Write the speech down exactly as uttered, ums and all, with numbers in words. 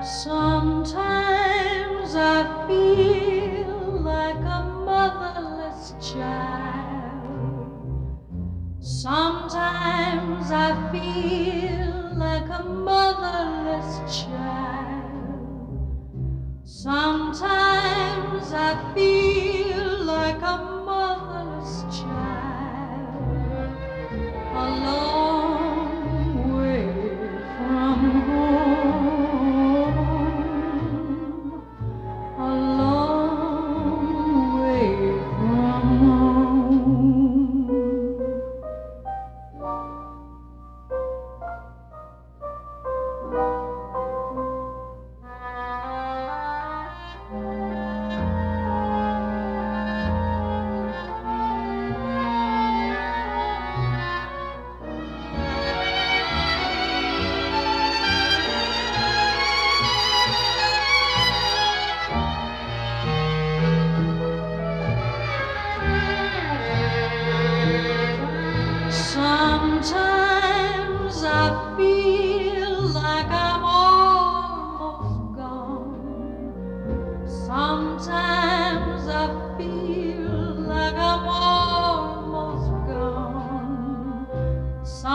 Sometimes I feel like a motherless child. Sometimes I feel like a motherless child. Sometimes I feel like a motherless child. A long way from home. A long way from home. Sometimes I feel like I'm almost gone. Sometimes I feel like I'm almost gone.